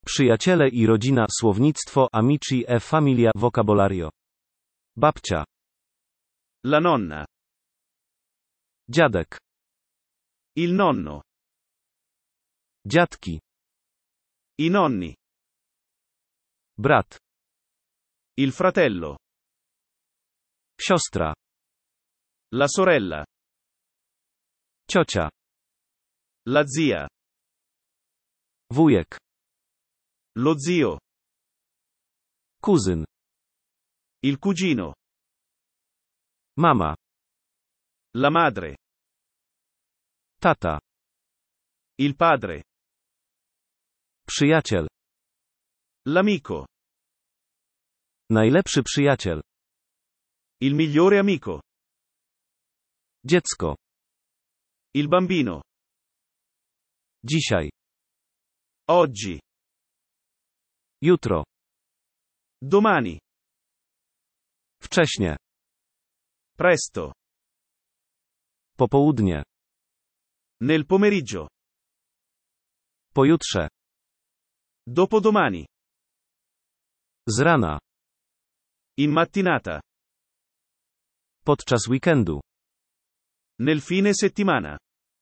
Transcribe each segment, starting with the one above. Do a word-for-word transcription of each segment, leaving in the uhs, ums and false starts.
Przyjaciele i rodzina. Słownictwo. Amici e familia. Vocabolario. Babcia. La nonna. Dziadek. Il nonno. Dziadki. I nonni. Brat. Il fratello. Siostra. La sorella. Ciocia. La zia. Wujek. Lo zio. Kuzyn. Il cugino. Mama. La madre. Tata. Il padre. Przyjaciel. L'amico. Najlepszy przyjaciel. Il migliore amico. Dziecko. Il bambino. Dzisiaj. Oggi. Jutro. Domani. Wcześnie. Presto. Popołudnie. Nel pomeriggio. Pojutrze. Dopodomani. Z rana. In mattinata. Podczas weekendu. Nel fine settimana.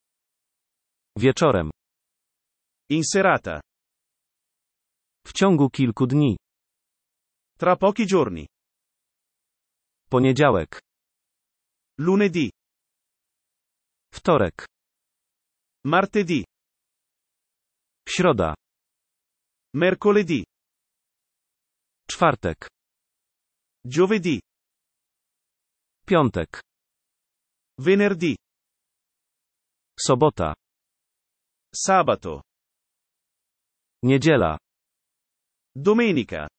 Wieczorem. In serata. W ciągu kilku dni. Tra pochi giorni. Poniedziałek. Lunedì. Wtorek. Martedì. Środa. Mercoledì. Czwartek. Giovedì. Piątek. Venerdì. Sobota. Sabato. Niedziela. Domenica.